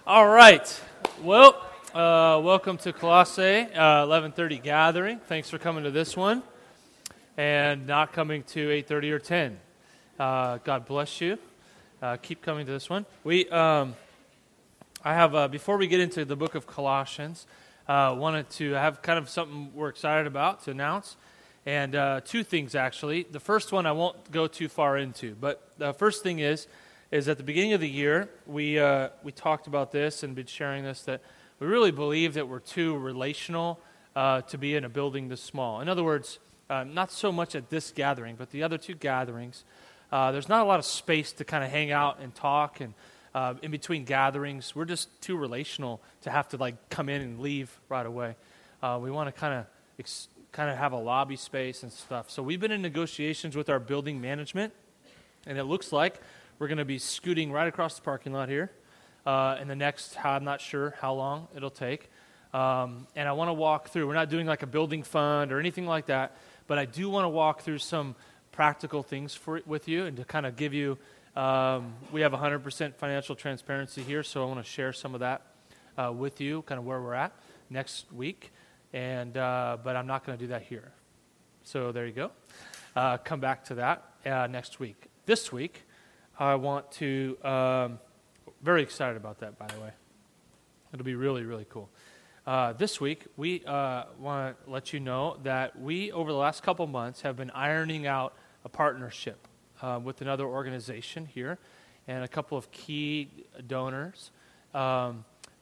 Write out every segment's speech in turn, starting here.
All right. Well, welcome to Colossae 11:30 gathering. Thanks for coming to this one and not coming to 8:30 or 10. God bless you. Keep coming to this one. I have before we get into the book of Colossians, wanted to have kind of something we're excited about to announce, and two things actually. The first one I won't go too far into, but the first thing is at the beginning of the year, we talked about this and been sharing this, that we really believe that we're too relational to be in a building this small. In other words, not so much at this gathering, but the other two gatherings, there's not a lot of space to kind of hang out and talk, and in between gatherings, we're just too relational to have to like come in and leave right away. We want to kind of have a lobby space and stuff. So we've been in negotiations with our building management, and it looks like we're going to be scooting right across the parking lot here in the next, I'm not sure how long it'll take. And I want to walk through. We're not doing like a building fund or anything like that, but I do want to walk through some practical things with you and to kind of give you, we have 100% financial transparency here, so I want to share some of that with you, kind of where we're at next week. But I'm not going to do that here. So there you go. Come back to that next week. This week, I want to, very excited about that, by the way. It'll be really, really cool. This week, we want to let you know that we, over the last couple months, have been ironing out a partnership with another organization here and a couple of key donors and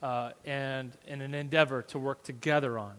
in an endeavor to work together on.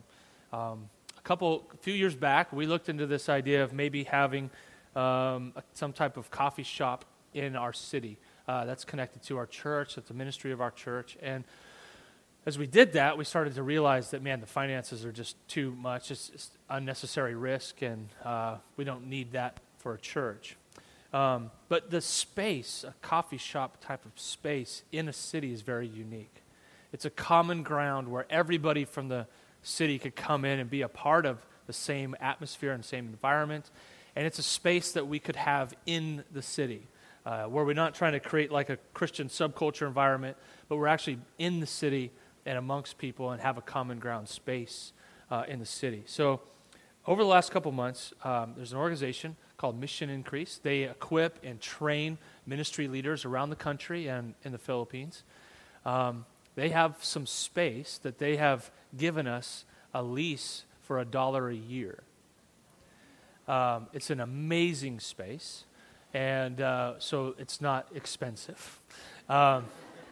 A few years back, we looked into this idea of maybe having some type of coffee shop in our city that's connected to our church, that's the ministry of our church. And as we did that, we started to realize that, man, the finances are just too much. It's unnecessary risk, and we don't need that for a church. But the space, a coffee shop type of space in a city is very unique. It's a common ground where everybody from the city could come in and be a part of the same atmosphere and same environment. And it's a space that we could have in the city. Where we're not trying to create like a Christian subculture environment, but we're actually in the city and amongst people and have a common ground space in the city. So over the last couple months, there's an organization called Mission Increase. They equip and train ministry leaders around the country and in the Philippines. They have some space that they have given us a lease for $1 a year. It's an amazing space. And so it's not expensive. And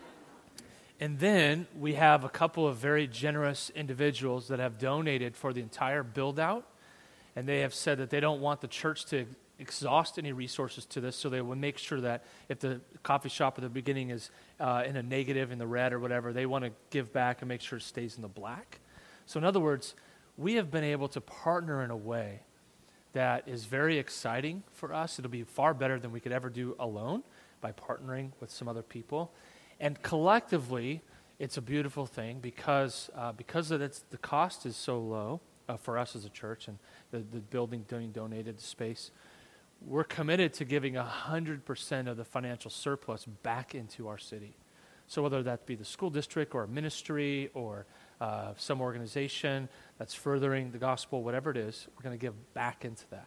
then we have a couple of very generous individuals that have donated for the entire build-out. And they have said that they don't want the church to exhaust any resources to this, so they will make sure that if the coffee shop at the beginning is in a negative, in the red or whatever, they want to give back and make sure it stays in the black. So in other words, we have been able to partner in a way that is very exciting for us. It'll be far better than we could ever do alone by partnering with some other people. And collectively, it's a beautiful thing because the cost is so low for us as a church and the building donated the space. We're committed to giving 100% of the financial surplus back into our city. So whether that be the school district or a ministry or some organization that's furthering the gospel, whatever it is, we're going to give back into that.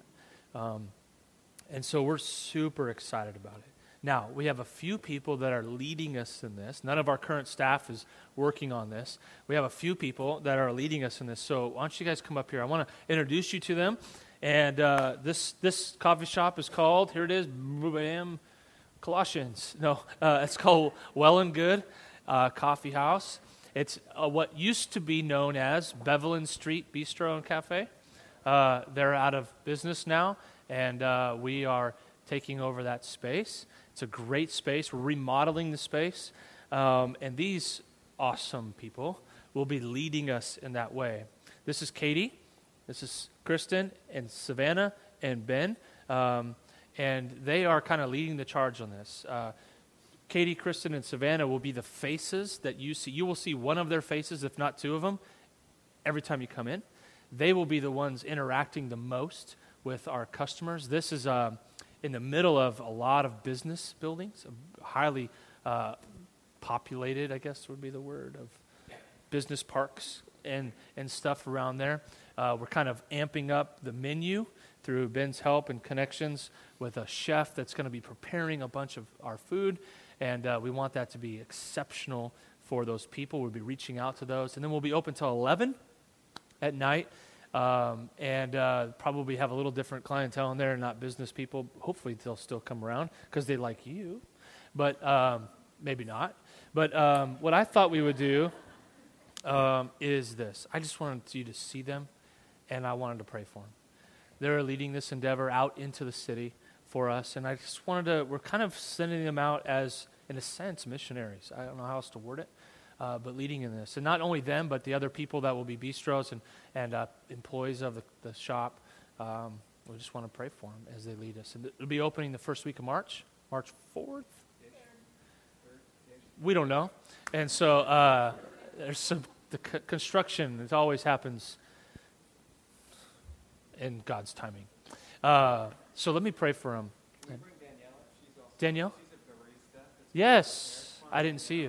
And so we're super excited about it. Now, we have a few people that are leading us in this. None of our current staff is working on this. We have a few people that are leading us in this. So why don't you guys come up here? I want to introduce you to them. And this coffee shop is called, here it is, Colossians. No, it's called Well and Good Coffee House. It's what used to be known as Bevelin Street Bistro and Cafe. They're out of business now, and we are taking over that space. It's a great space. We're remodeling the space, and these awesome people will be leading us in that way. This is Katie, this is Kristen, and Savannah, and Ben, and they are kind of leading the charge on this. Katie, Kristen, and Savannah will be the faces that you see. You will see one of their faces, if not two of them, every time you come in. They will be the ones interacting the most with our customers. This is in the middle of a lot of business buildings, highly populated, I guess would be the word, of business parks and stuff around there. We're kind of amping up the menu through Ben's help and connections with a chef that's going to be preparing a bunch of our food, and we want that to be exceptional for those people. We'll be reaching out to those, and then we'll be open till 11 at night, and probably have a little different clientele in there, not business people. Hopefully they'll still come around because they like you, but maybe not. But what I thought we would do is this. I just wanted you to see them, and I wanted to pray for them. They're leading this endeavor out into the city for us, and I just wanted to, we're kind of sending them out as, in a sense, missionaries. I don't know how else to word it, but leading in this. And not only them, but the other people that will be bistros and employees of the shop. We just want to pray for them as they lead us. And it'll be opening the first week of March 4th? We don't know. And so there's the construction, it always happens in God's timing. So let me pray for him. Can we bring Danielle? Danielle? She's a barista. Yes. I didn't see you.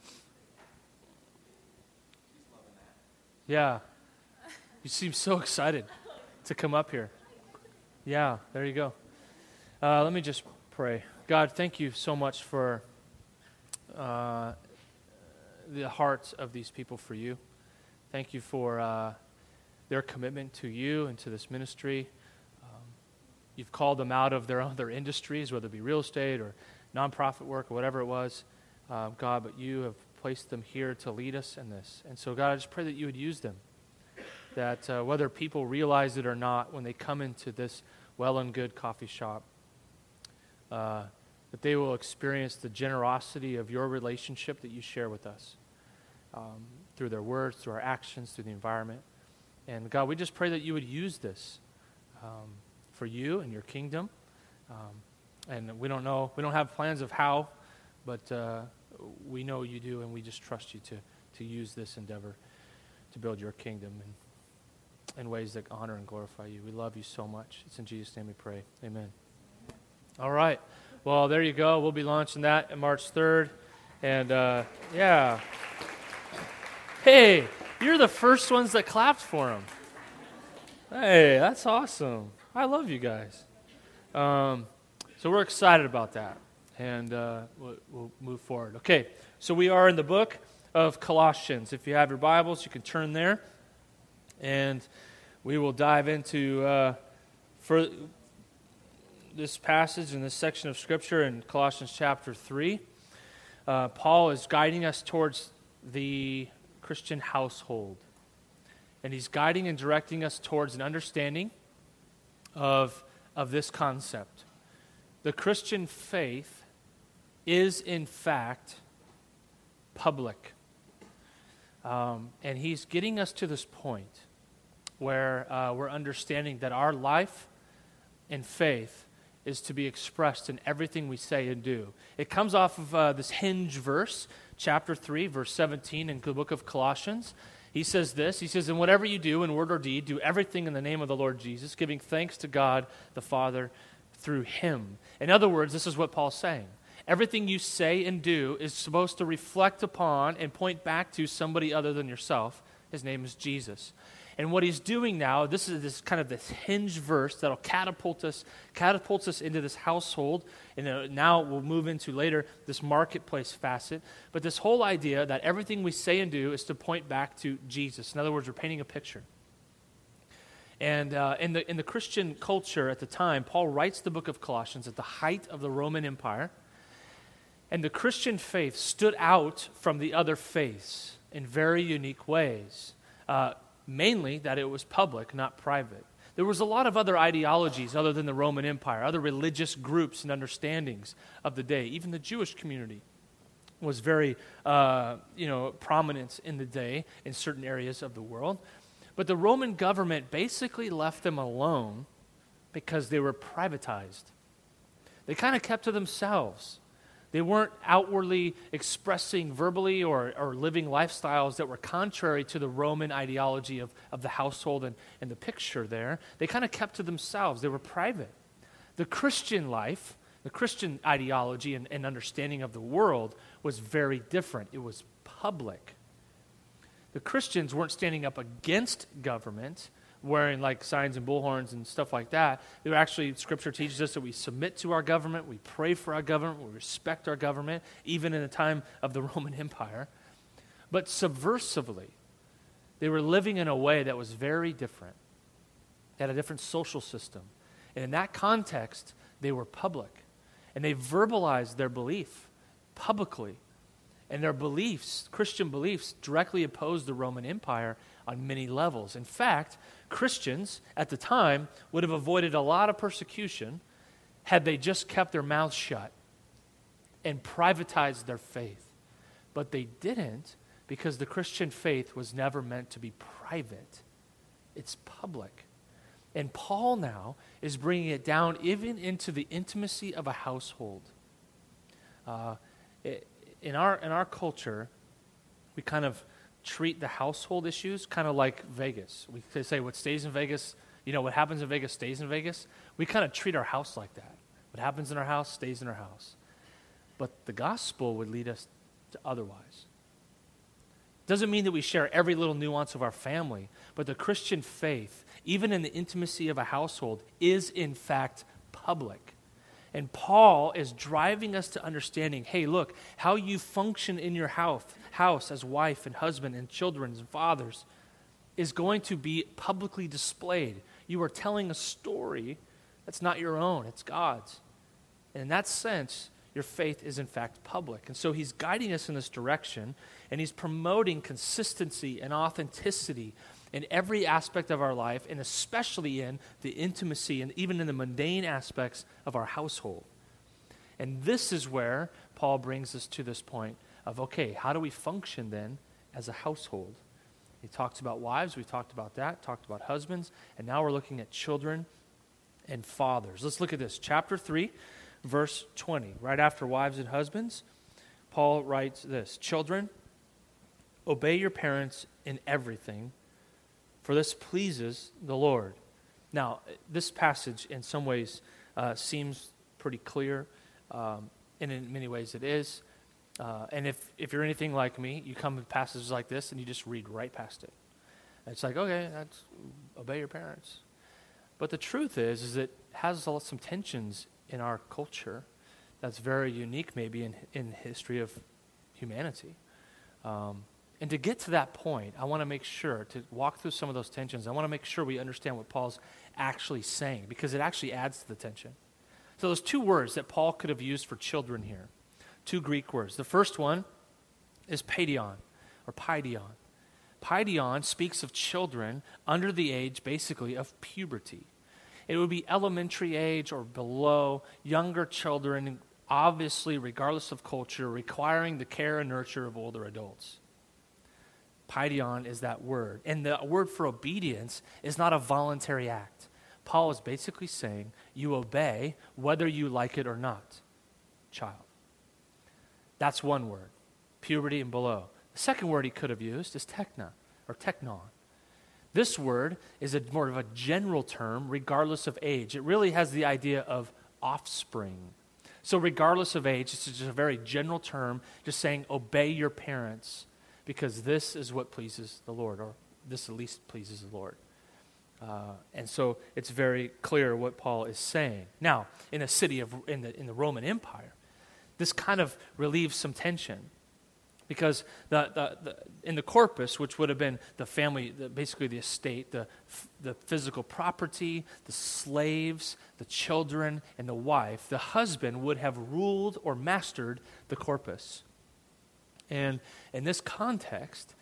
She's loving that. Yeah. You seem so excited to come up here. Yeah, there you go. Let me just pray. God, thank you so much for the hearts of these people for you. Thank you for their commitment to you and to this ministry. You've called them out of their other industries, whether it be real estate or nonprofit work or whatever it was, God, but you have placed them here to lead us in this. And so, God, I just pray that you would use them, that whether people realize it or not, when they come into this well and good coffee shop, that they will experience the generosity of your relationship that you share with us through their words, through our actions, through the environment. And God, we just pray that you would use this for you and your kingdom. And we don't know, we don't have plans of how, but we know you do, and we just trust you to use this endeavor to build your kingdom in ways that honor and glorify you. We love you so much. It's in Jesus' name we pray. Amen. All right. Well, there you go. We'll be launching that on March 3rd. And, yeah. Hey, you're the first ones that clapped for him. Hey, that's awesome. I love you guys. So we're excited about that. And we'll move forward. Okay, so we are in the book of Colossians. If you have your Bibles, you can turn there. And we will dive into for this passage in this section of Scripture in Colossians chapter 3. Paul is guiding us towards the Christian household. And he's guiding and directing us towards an understanding of this concept. The Christian faith is, in fact, public. And he's getting us to this point where we're understanding that our life and faith is to be expressed in everything we say and do. It comes off of this hinge verse, chapter 3, verse 17 in the book of Colossians. He says this, he says, "And whatever you do in word or deed, do everything in the name of the Lord Jesus, giving thanks to God the Father through him." In other words, this is what Paul's saying. Everything you say and do is supposed to reflect upon and point back to somebody other than yourself. His name is Jesus. And what he's doing now, this is this kind of this hinge verse that'll catapults us into this household, and now we'll move into later this marketplace facet. But this whole idea that everything we say and do is to point back to Jesus. In other words, we're painting a picture. And in the Christian culture at the time, Paul writes the book of Colossians at the height of the Roman Empire. And the Christian faith stood out from the other faiths in very unique ways. Mainly that it was public, not private. There was a lot of other ideologies other than the Roman Empire, other religious groups and understandings of the day. Even the Jewish community was very prominent in the day in certain areas of the world. But the Roman government basically left them alone because they were privatized. They kind of kept to themselves. They weren't outwardly expressing verbally or living lifestyles that were contrary to the Roman ideology of the household and the picture there. They kind of kept to themselves. They were private. The Christian life The Christian ideology and understanding of the world was very different. It was public. The Christians weren't standing up against government, wearing like signs and bullhorns and stuff like that. They were actually, Scripture teaches us that we submit to our government, we pray for our government, we respect our government, even in the time of the Roman Empire. But subversively, they were living in a way that was very different. They had a different social system. And in that context, they were public. And they verbalized their belief publicly. And their beliefs, Christian beliefs, directly opposed the Roman Empire on many levels. In fact, Christians at the time would have avoided a lot of persecution had they just kept their mouths shut and privatized their faith. But they didn't, because the Christian faith was never meant to be private. It's public. And Paul now is bringing it down even into the intimacy of a household. In our culture, we kind of treat the household issues kind of like Vegas. We say what stays in Vegas, what happens in Vegas stays in Vegas. We kind of treat our house like that. What happens in our house stays in our house. But the gospel would lead us to otherwise. Doesn't mean that we share every little nuance of our family, but the Christian faith, even in the intimacy of a household, is in fact public. And Paul is driving us to understanding, hey, look, how you function in your house as wife and husband and children and fathers is going to be publicly displayed. You are telling a story that's not your own, it's God's. And in that sense, your faith is in fact public. And so he's guiding us in this direction, and he's promoting consistency and authenticity in every aspect of our life, and especially in the intimacy and even in the mundane aspects of our household. And this is where Paul brings us to this point of, okay, how do we function then as a household? He talks about wives, we talked about that, talked about husbands, and now we're looking at children and fathers. Let's look at this. Chapter 3, verse 20. Right after wives and husbands, Paul writes this: Children, obey your parents in everything, for this pleases the Lord. Now, this passage in some ways seems pretty clear, and in many ways it is. And if you're anything like me, you come to passages like this and you just read right past it. It's like, okay, that's obey your parents. But the truth is it has some tensions in our culture that's very unique maybe in the history of humanity. And to get to that point, I want to make sure, to walk through some of those tensions, I want to make sure we understand what Paul's actually saying, because it actually adds to the tension. So there's two words that Paul could have used for children here, two Greek words. The first one is paidion, or paidion. Paidion speaks of children under the age, basically, of puberty. It would be elementary age or below, younger children, obviously, regardless of culture, requiring the care and nurture of older adults. Paidion is that word. And the word for obedience is not a voluntary act. Paul is basically saying you obey whether you like it or not, child. That's one word, puberty and below. The second word he could have used is tekna, or teknon. This word is more of a general term regardless of age. It really has the idea of offspring. So regardless of age, it's just a very general term, just saying obey your parents, because this is what pleases the Lord, or this at least pleases the Lord. And so it's very clear what Paul is saying. Now, in a city in the Roman Empire, this kind of relieves some tension, because in the corpus, which would have been the family, basically the estate, the physical property, the slaves, the children, and the wife, the husband would have ruled or mastered the corpus. And in this context,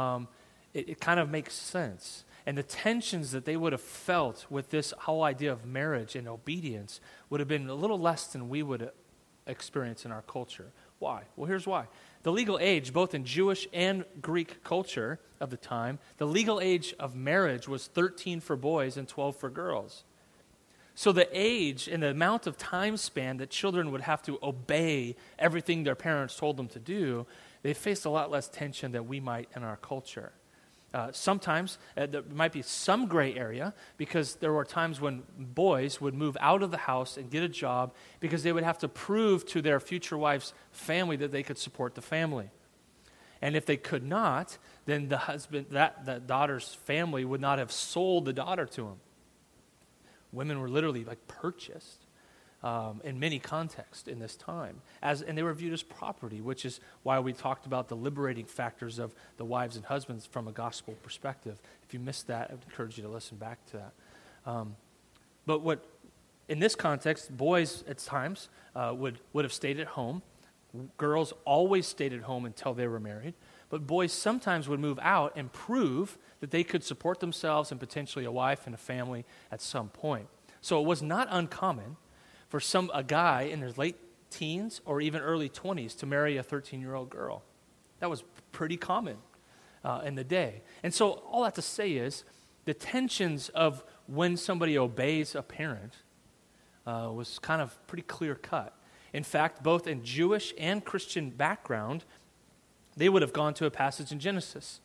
it kind of makes sense. And the tensions that they would have felt with this whole idea of marriage and obedience would have been a little less than we would experience in our culture. Why? Well, here's why. The legal age, both in Jewish and Greek culture of the time, the legal age of marriage was 13 for boys and 12 for girls. So the age and the amount of time span that children would have to obey everything their parents told them to do, they faced a lot less tension than we might in our culture. Sometimes there might be some gray area because there were times when boys would move out of the house and get a job because they would have to prove to their future wife's family that they could support the family. And if they could not, then the daughter's family would not have sold the daughter to him. Women were literally like purchased in many contexts in this time, and they were viewed as property, which is why we talked about the liberating factors of the wives and husbands from a gospel perspective. If you missed that, I would encourage you to listen back to that. But in this context, boys at times would have stayed at home. Girls always stayed at home until they were married. But boys sometimes would move out and prove that they could support themselves and potentially a wife and a family at some point. So it was not uncommon for a guy in his late teens or even early 20s to marry a 13-year-old girl. That was pretty common in the day. And so all that to say is the tensions of when somebody obeys a parent was kind of pretty clear cut. In fact, both in Jewish and Christian background, they would have gone to a passage in Genesis.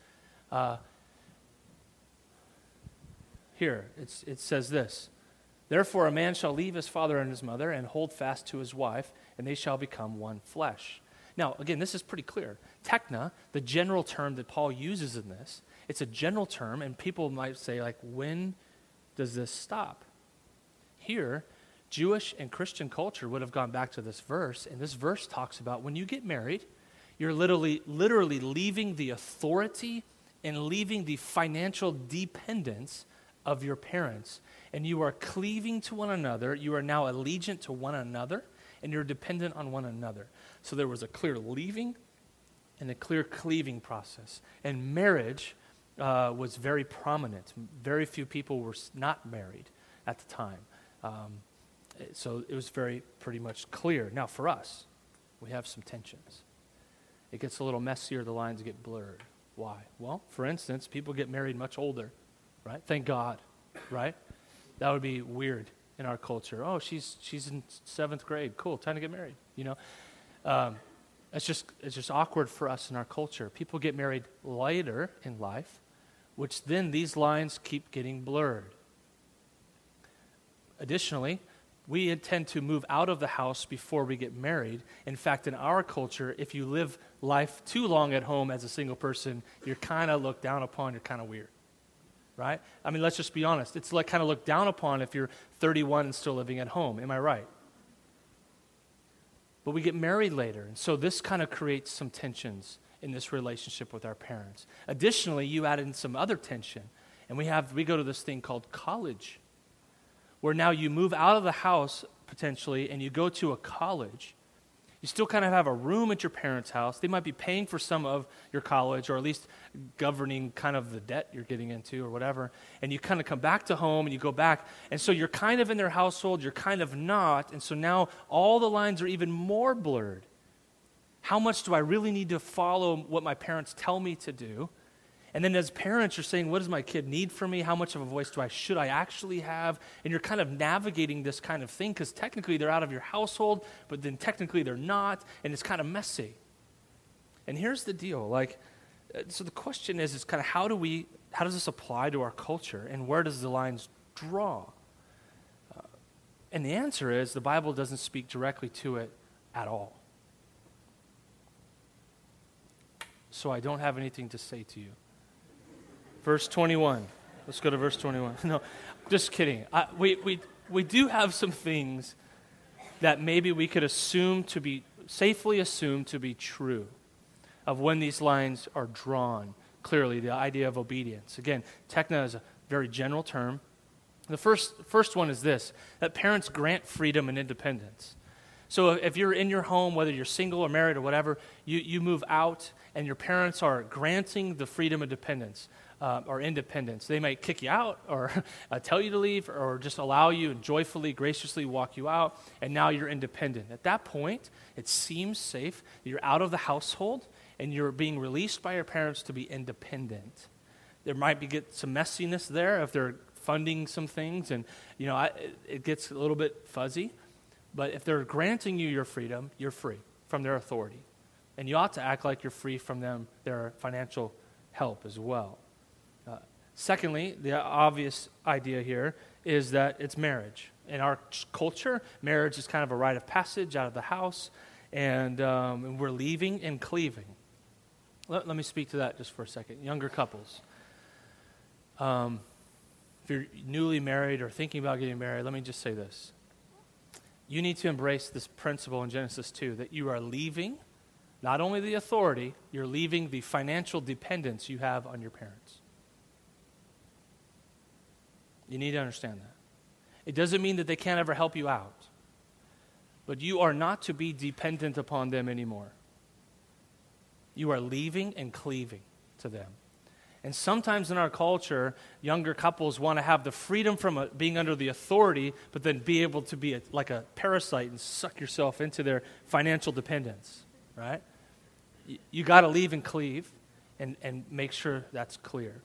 Here, it says this: "Therefore a man shall leave his father and his mother and hold fast to his wife, and they shall become one flesh." Now, again, this is pretty clear. Tekna, the general term that Paul uses in this, it's a general term, and people might say, like, when does this stop? Here, Jewish and Christian culture would have gone back to this verse, and this verse talks about when you get married, you're literally leaving the authority and leaving the financial dependence of your parents, and you are cleaving to one another. You are now allegiant to one another, and you're dependent on one another. So there was a clear leaving and a clear cleaving process. And marriage was very prominent. Very few people were not married at the time. So it was pretty much clear. Now for us, we have some tensions. It gets a little messier, the lines get blurred. Why? Well, for instance, people get married much older, right? Thank God, right? That would be weird in our culture. Oh, she's in 7th grade. Cool, time to get married, you know? It's just awkward for us in our culture. People get married later in life, which then these lines keep getting blurred. Additionally, we tend to move out of the house before we get married. In fact, in our culture, if you live life too long at home as a single person, you're kind of looked down upon, you're kind of weird, right? I mean, let's just be honest. It's like kind of looked down upon if you're 31 and still living at home. Am I right? But we get married later, and so this kind of creates some tensions in this relationship with our parents. Additionally, you add in some other tension, and we go to this thing called college, where now you move out of the house, potentially, and you go to a college. You still kind of have a room at your parents' house. They might be paying for some of your college, or at least governing kind of the debt you're getting into or whatever. And you kind of come back to home and you go back. And so you're kind of in their household, you're kind of not. And so now all the lines are even more blurred. How much do I really need to follow what my parents tell me to do? And then as parents, you're saying, what does my kid need from me? How much of a voice should I actually have? And you're kind of navigating this kind of thing because technically they're out of your household, but then technically they're not, and it's kind of messy. And here's the deal. So the question is kind of how does this apply to our culture, and where does the lines draw? And the answer is the Bible doesn't speak directly to it at all. So I don't have anything to say to you. Verse 21. Let's go to verse 21. No, just kidding. We do have some things that maybe we could safely assume to be true of when these lines are drawn. Clearly, the idea of obedience. Again, tekna is a very general term. The first one is this, that parents grant freedom and independence. So if you're in your home, whether you're single or married or whatever, you move out and your parents are granting the freedom and dependence. Or independence. They might kick you out or tell you to leave or just allow you and joyfully, graciously walk you out, and now you're independent. At that point, it seems safe that you're out of the household and you're being released by your parents to be independent. There might get some messiness there if they're funding some things, and it gets a little bit fuzzy. But if they're granting you your freedom, you're free from their authority. And you ought to act like you're free from their financial help as well. Secondly, the obvious idea here is that it's marriage. In our culture, marriage is kind of a rite of passage out of the house, and we're leaving and cleaving. Let me speak to that just for a second. Younger couples. If you're newly married or thinking about getting married, let me just say this. You need to embrace this principle in Genesis 2, that you are leaving not only the authority, you're leaving the financial dependence you have on your parents. You need to understand that. It doesn't mean that they can't ever help you out, but you are not to be dependent upon them anymore. You are leaving and cleaving to them. And sometimes in our culture, younger couples want to have the freedom from being under the authority, but then be able to be like a parasite and suck yourself into their financial dependence, right? You got to leave and cleave and make sure that's clear.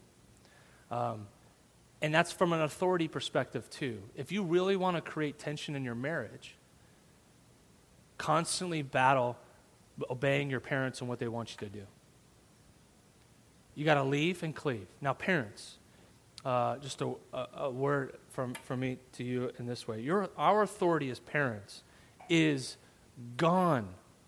And that's from an authority perspective too. If you really want to create tension in your marriage, constantly battle obeying your parents and what they want you to do. You got to leave and cleave. Now, parents, just a word from me to you in this way. Our authority as parents is gone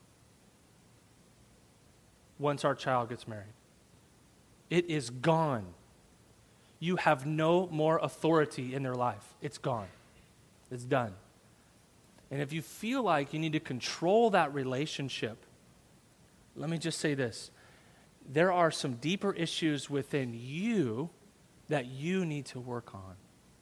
once our child gets married. It is gone. You have no more authority in their life. It's gone. It's done. And if you feel like you need to control that relationship, let me just say this. There are some deeper issues within you that you need to work on.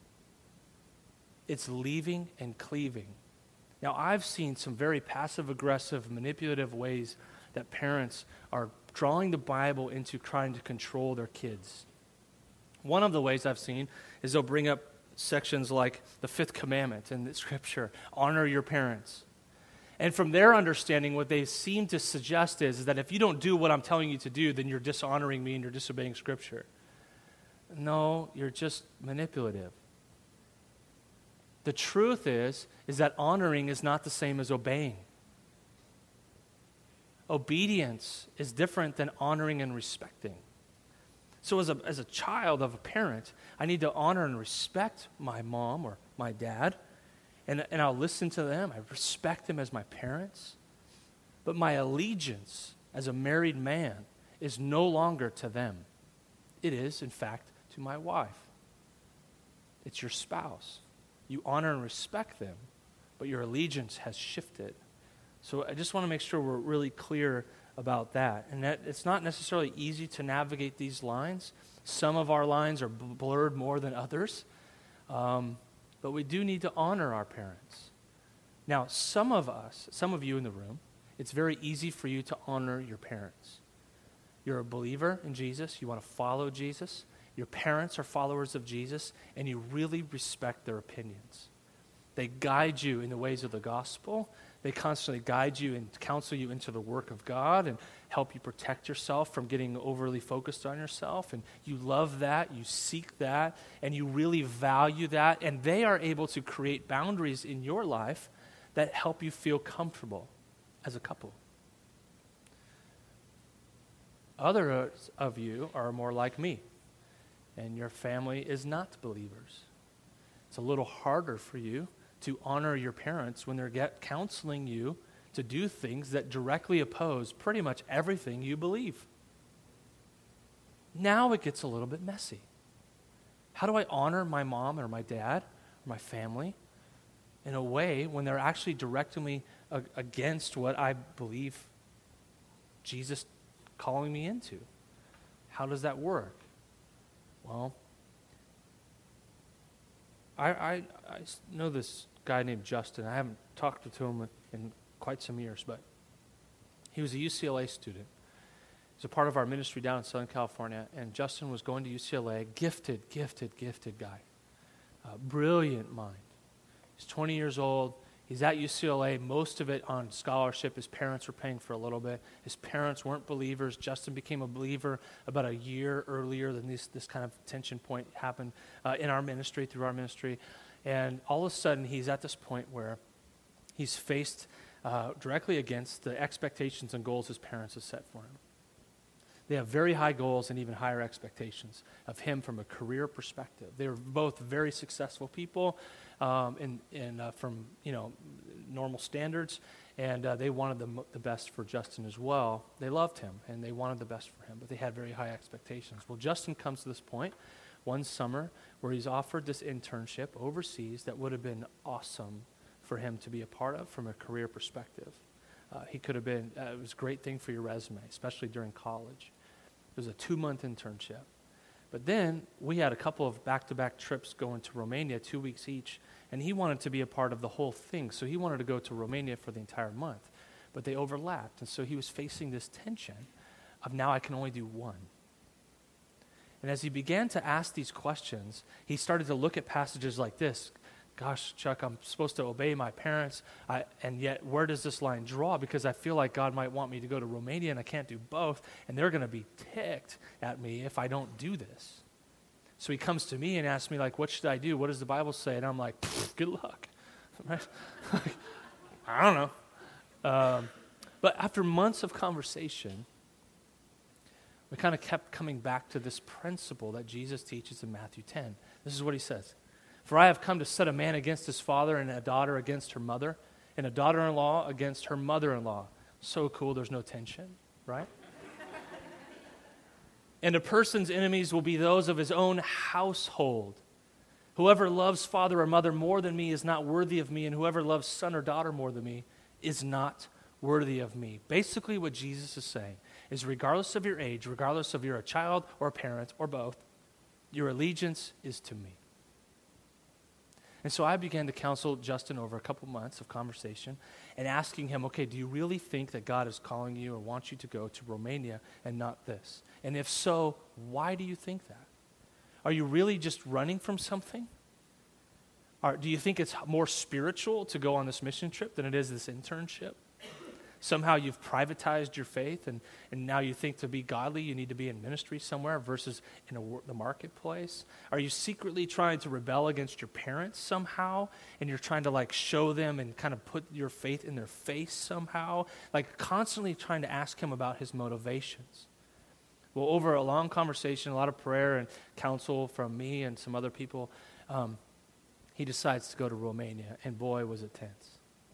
It's leaving and cleaving. Now, I've seen some very passive-aggressive, manipulative ways that parents are drawing the Bible into trying to control their kids. One of the ways I've seen is they'll bring up sections like the fifth commandment in the Scripture, honor your parents. And from their understanding, what they seem to suggest is that if you don't do what I'm telling you to do, then you're dishonoring me and you're disobeying Scripture. No, you're just manipulative. The truth is that honoring is not the same as obeying. Obedience is different than honoring and respecting. So as a child of a parent, I need to honor and respect my mom or my dad. And I'll listen to them. I respect them as my parents. But my allegiance as a married man is no longer to them. It is, in fact, to my wife. It's your spouse. You honor and respect them, but your allegiance has shifted. So I just want to make sure we're really clear about that. And that it's not necessarily easy to navigate these lines. Some of our lines are blurred more than others. But we do need to honor our parents. Now, some of you in the room, it's very easy for you to honor your parents. You're a believer in Jesus. You want to follow Jesus. Your parents are followers of Jesus, and you really respect their opinions. They guide you in the ways of the gospel. They constantly guide you and counsel you into the work of God and help you protect yourself from getting overly focused on yourself. And you love that, you seek that, and you really value that. And they are able to create boundaries in your life that help you feel comfortable as a couple. Others of you are more like me, and your family is not believers. It's a little harder for you to honor your parents when they're counseling you to do things that directly oppose pretty much everything you believe. Now it gets a little bit messy. How do I honor my mom or my dad or my family in a way when they're actually directing me against what I believe Jesus calling me into? How does that work? Well, I know this guy named Justin. I haven't talked to him in quite some years, but he was a UCLA student. He's a part of our ministry down in Southern California, and Justin was going to UCLA, gifted guy, brilliant mind. He's 20 years old. He's at UCLA, most of it on scholarship. His parents were paying for a little bit. His parents weren't believers. Justin became a believer about a year earlier than this kind of tension point happened in our ministry, through our ministry. And all of a sudden, he's at this point where he's faced directly against the expectations and goals his parents have set for him. They have very high goals and even higher expectations of him from a career perspective. They were both very successful people from normal standards, and they wanted the best for Justin as well. They loved him, and they wanted the best for him, but they had very high expectations. Well, Justin comes to this point one summer where he's offered this internship overseas that would have been awesome for him to be a part of from a career perspective. He could have been, it was a great thing for your resume, especially during college. It was a 2-month internship. But then we had a couple of back-to-back trips going to Romania, 2 weeks each, and he wanted to be a part of the whole thing. So he wanted to go to Romania for the entire month. But they overlapped, and so he was facing this tension of now I can only do one. And as he began to ask these questions, he started to look at passages like this. Gosh, Chuck, I'm supposed to obey my parents, and yet where does this line draw? Because I feel like God might want me to go to Romania, and I can't do both, and they're going to be ticked at me if I don't do this. So he comes to me and asks me, like, what should I do? What does the Bible say? And I'm like, good luck. I don't know. But after months of conversation, we kind of kept coming back to this principle that Jesus teaches in Matthew 10. This is what he says. For I have come to set a man against his father, and a daughter against her mother, and a daughter-in-law against her mother-in-law. So cool, there's no tension, right? And a person's enemies will be those of his own household. Whoever loves father or mother more than me is not worthy of me, and whoever loves son or daughter more than me is not worthy of me. Basically what Jesus is saying is regardless of your age, regardless of you're a child or a parent or both, your allegiance is to me. And so I began to counsel Justin over a couple months of conversation and asking him, okay, do you really think that God is calling you or wants you to go to Romania and not this? And if so, why do you think that? Are you really just running from something? Or do you think it's more spiritual to go on this mission trip than it is this internship? Somehow you've privatized your faith, and now you think to be godly you need to be in ministry somewhere versus in the marketplace? Are you secretly trying to rebel against your parents somehow, and you're trying to like show them and kind of put your faith in their face somehow? Like constantly trying to ask him about his motivations. Well, over a long conversation, a lot of prayer and counsel from me and some other people, he decides to go to Romania, and boy, was it tense.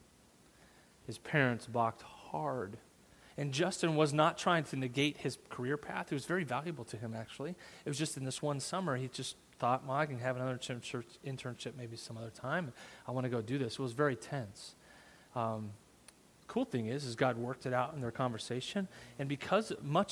His parents balked hard. And Justin was not trying to negate his career path. It was very valuable to him, actually. It was just in this one summer, he just thought, well, I can have another internship maybe some other time. I want to go do this. It was very tense. Cool thing is God worked it out in their conversation. And because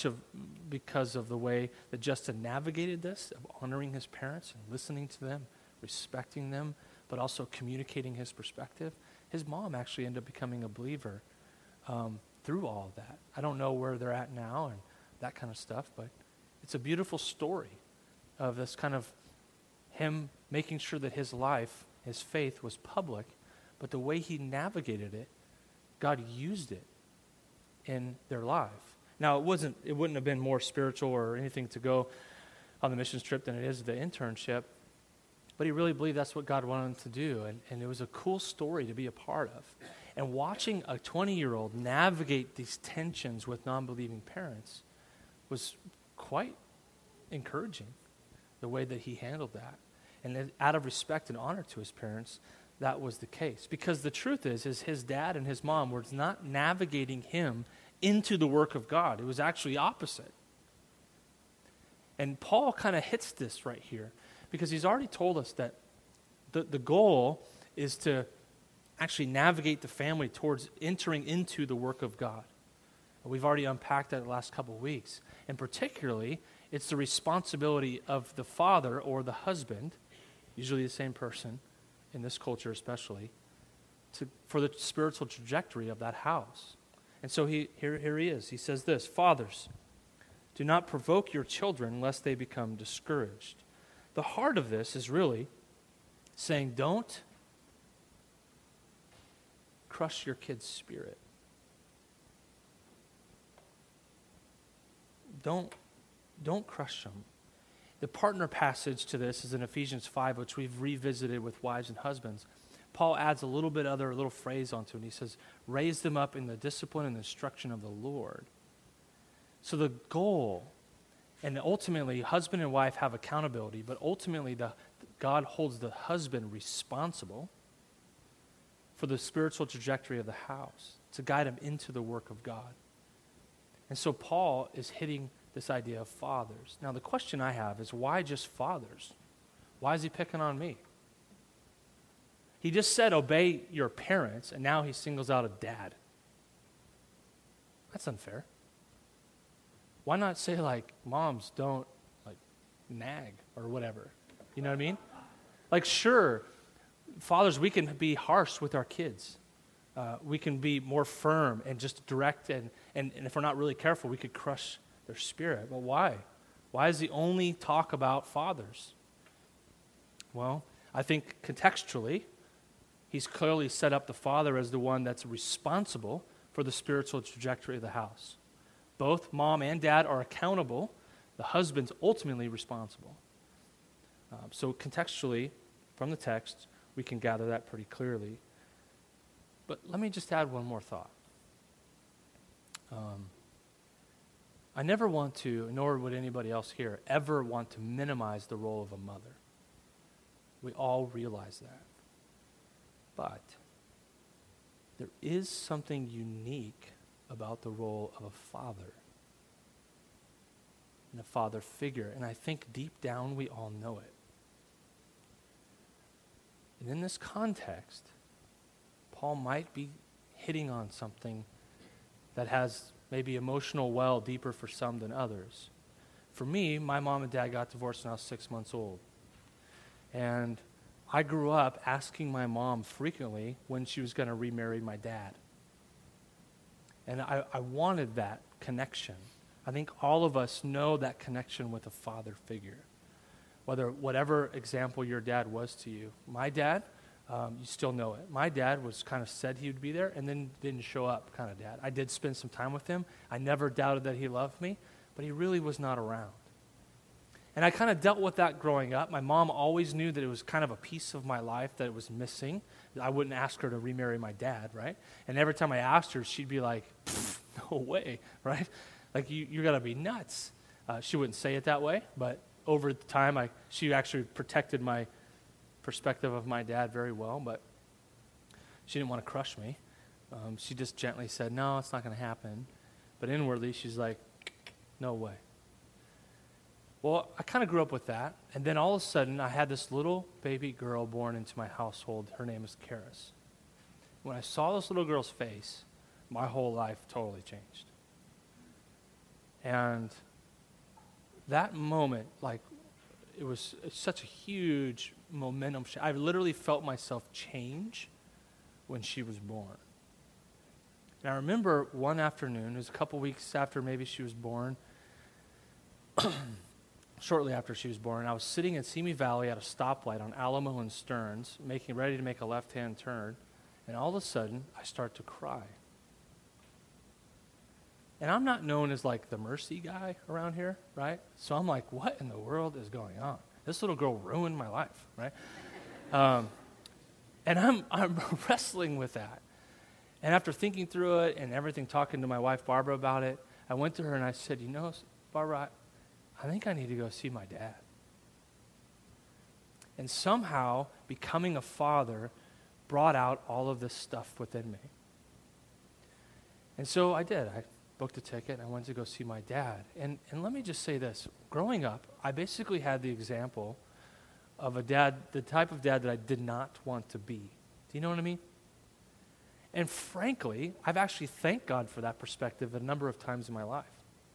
of the way that Justin navigated this, of honoring his parents and listening to them, respecting them, but also communicating his perspective, his mom actually ended up becoming a believer through all of that. I don't know where they're at now and that kind of stuff, but it's a beautiful story of this kind of him making sure that his life, his faith was public, but the way he navigated it, God used it in their life. Now, it wouldn't have been more spiritual or anything to go on the missions trip than it is the internship, but he really believed that's what God wanted him to do, and it was a cool story to be a part of. And watching a 20-year-old navigate these tensions with non-believing parents was quite encouraging, the way that he handled that. And out of respect and honor to his parents, that was the case. Because the truth is his dad and his mom were not navigating him into the work of God. It was actually opposite. And Paul kind of hits this right here, because he's already told us that the goal is to actually navigate the family towards entering into the work of God. We've already unpacked that the last couple of weeks. And particularly, it's the responsibility of the father or the husband, usually the same person, in this culture especially, for the spiritual trajectory of that house. And so here he is. He says this, "Fathers, do not provoke your children lest they become discouraged." The heart of this is really saying, don't crush your kid's spirit. Don't crush them. The partner passage to this is in Ephesians 5, which we've revisited with wives and husbands. Paul adds a little phrase onto it, and he says, raise them up in the discipline and instruction of the Lord. So the goal And ultimately, husband and wife have accountability, but ultimately God holds the husband responsible for the spiritual trajectory of the house, to guide him into the work of God. And so Paul is hitting this idea of fathers. Now the question I have is, why just fathers? Why is he picking on me? He just said obey your parents, and now he singles out a dad. That's unfair. Why not say, like, moms don't, like, nag or whatever? You know what I mean? Like, sure, fathers, we can be harsh with our kids. We can be more firm and just direct, and if we're not really careful, we could crush their spirit. But why? Why does he only talk about fathers? Well, I think contextually, he's clearly set up the father as the one that's responsible for the spiritual trajectory of the house. Both mom and dad are accountable. The husband's ultimately responsible. So contextually, from the text, we can gather that pretty clearly. But let me just add one more thought. I never want to, nor would anybody else here, ever want to minimize the role of a mother. We all realize that. But there is something unique about the role of a father and a father figure, and I think deep down we all know it. And in this context, Paul might be hitting on something that has maybe emotional well deeper for some than others. For me, my mom and dad got divorced when I was 6 months old. And I grew up asking my mom frequently when she was going to remarry my dad. And I wanted that connection. I think all of us know that connection with a father figure. Whatever example your dad was to you. My dad, you still know it. My dad was kind of said he would be there and then didn't show up kind of dad. I did spend some time with him. I never doubted that he loved me, but he really was not around. And I kind of dealt with that growing up. My mom always knew that it was kind of a piece of my life that it was missing. I wouldn't ask her to remarry my dad, right? And every time I asked her, she'd be like, no way, right? Like, you got to be nuts. She wouldn't say it that way, but over time, she actually protected my perspective of my dad very well, but she didn't want to crush me. She just gently said, no, it's not going to happen. But inwardly, she's like, no way. Well, I kind of grew up with that, and then all of a sudden, I had this little baby girl born into my household. Her name is Karis. When I saw this little girl's face, my whole life totally changed. And that moment, like, it was such a huge momentum. I literally felt myself change when she was born. And I remember one afternoon, it was a couple weeks after maybe she was born, shortly after she was born, I was sitting in Simi Valley at a stoplight on Alamo and Stearns, ready to make a left-hand turn, and all of a sudden, I start to cry. And I'm not known as like the mercy guy around here, right? So I'm like, what in the world is going on? This little girl ruined my life, right? And I'm wrestling with that. And after thinking through it and everything, talking to my wife, Barbara, about it, I went to her and I said, you know, Barbara, I think I need to go see my dad. And somehow, becoming a father brought out all of this stuff within me. And so I did. I booked a ticket and I went to go see my dad. And let me just say this. Growing up, I basically had the example of a dad, the type of dad that I did not want to be. Do you know what I mean? And frankly, I've actually thanked God for that perspective a number of times in my life.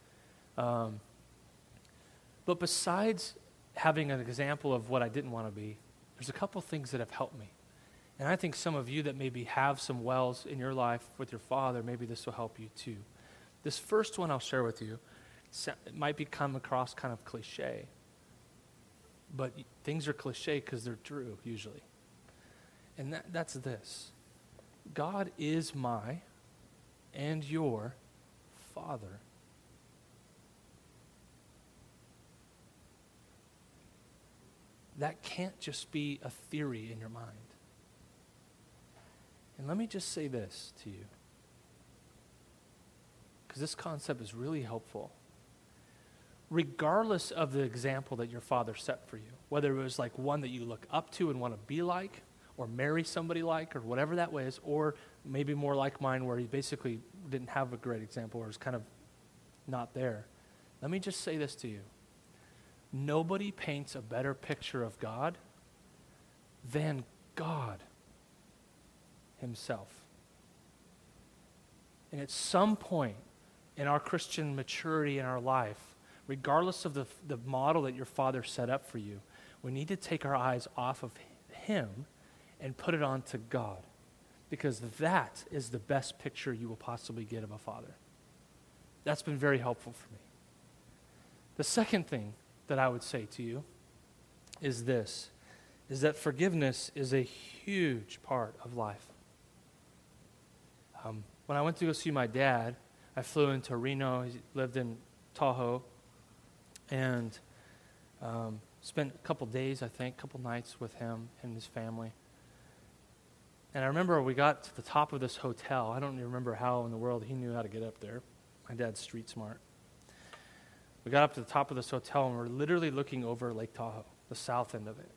But besides having an example of what I didn't want to be, there's a couple things that have helped me. And I think some of you that maybe have some wells in your life with your father, maybe this will help you too. This first one I'll share with you, it might come across kind of cliche, but things are cliche because they're true usually. And that's this. God is my and your Father. That can't just be a theory in your mind. And let me just say this to you, because this concept is really helpful. regardless of the example that your father set for you, whether it was like one that you look up to and want to be like, or marry somebody like, or whatever that way is, or maybe more like mine where he basically didn't have a great example or was kind of not there. Let me just say this to you. Nobody paints a better picture of God than God himself. And at some point in our Christian maturity in our life, regardless of the model that your father set up for you, we need to take our eyes off of him and put it on to God, because that is the best picture you will possibly get of a father. That's been very helpful for me. The second thing that I would say to you is this, is that forgiveness is a huge part of life. When I went to go see my dad, I flew into Reno. He lived in Tahoe, and spent a couple days, I think, a couple nights with him and his family. And I remember we got to the top of this hotel. I don't even remember how in the world he knew how to get up there. My dad's street smart. We got up to the top of this hotel, and we're literally looking over Lake Tahoe, the south end of it.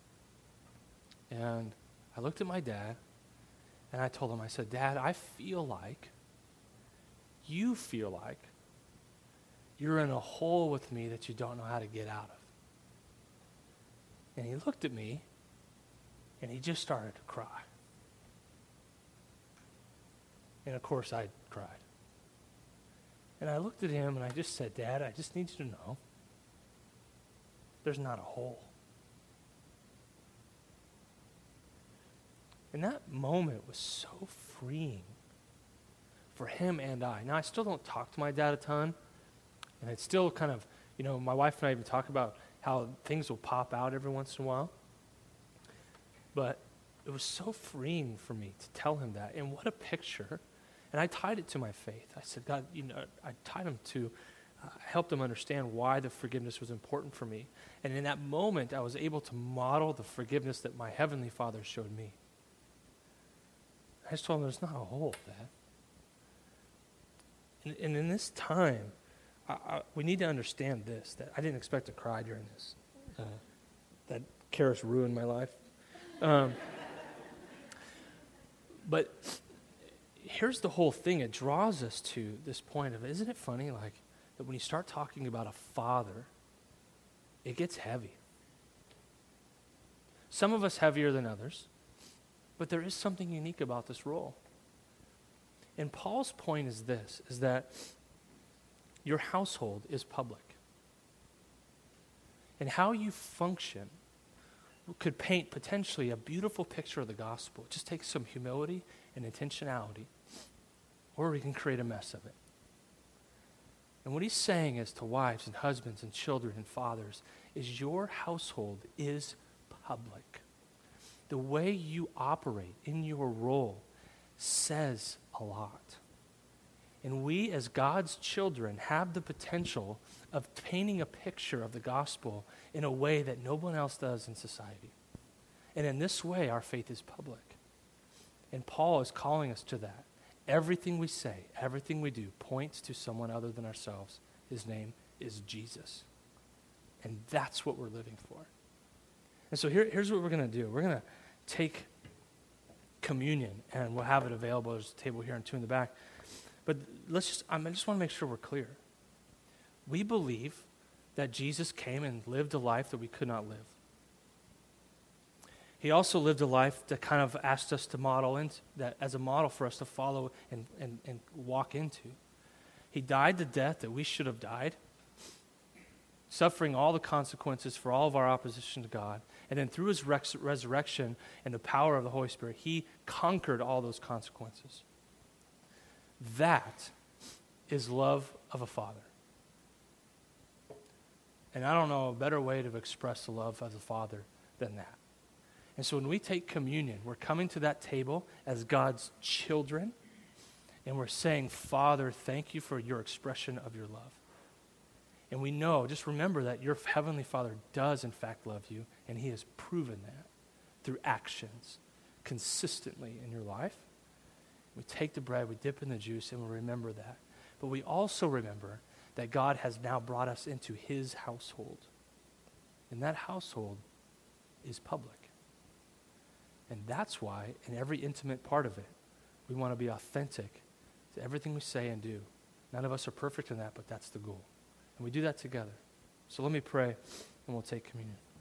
And I looked at my dad, and I told him, I said, Dad, I feel like you feel like you're in a hole with me that you don't know how to get out of. And he looked at me, and he just started to cry. And of course, I cried. And I looked at him, and I just said, Dad, I just need you to know there's not a hole. And that moment was so freeing for him and I. Now, I still don't talk to my dad a ton, and it's still kind of, my wife and I even talk about how things will pop out every once in a while. But it was so freeing for me to tell him that. And what a picture. And I tied it to my faith. I said, God, I tied him to, helped him understand why the forgiveness was important for me. And in that moment, I was able to model the forgiveness that my Heavenly Father showed me. I just told him, there's not a hole, Dad. And in this time, we need to understand this, that I didn't expect to cry during this. That Karis ruined my life. But here's the whole thing. It draws us to this point of, isn't it funny, like, that when you start talking about a father, it gets heavy. Some of us heavier than others, but there is something unique about this role. And Paul's point is this, is that your household is public. And how you function could paint potentially a beautiful picture of the gospel. It just takes some humility and intentionality, or we can create a mess of it. And what he's saying is to wives and husbands and children and fathers is your household is public. The way you operate in your role says a lot. And we as God's children have the potential of painting a picture of the gospel in a way that no one else does in society. And in this way, our faith is public. And Paul is calling us to that. Everything we say, everything we do points to someone other than ourselves. His name is Jesus. And that's what we're living for. And so here's what we're going to do. We're going to take communion, and we'll have it available. There's a table here and two in the back. But I just want to make sure we're clear. We believe that Jesus came and lived a life that we could not live. He also lived a life that kind of asked us to model into that as a model for us to follow and walk into. He died the death that we should have died, suffering all the consequences for all of our opposition to God. And then through his resurrection and the power of the Holy Spirit, he conquered all those consequences. That is love of a father. And I don't know a better way to express the love of a father than that. And so when we take communion, we're coming to that table as God's children, and we're saying, Father, thank you for your expression of your love. And we know, just remember that your Heavenly Father does in fact love you, and he has proven that through actions consistently in your life. We take the bread, we dip in the juice, and we remember that. But we also remember that God has now brought us into his household. And that household is public. And that's why, in every intimate part of it, we want to be authentic to everything we say and do. None of us are perfect in that, but that's the goal. And we do that together. So let me pray, and we'll take communion.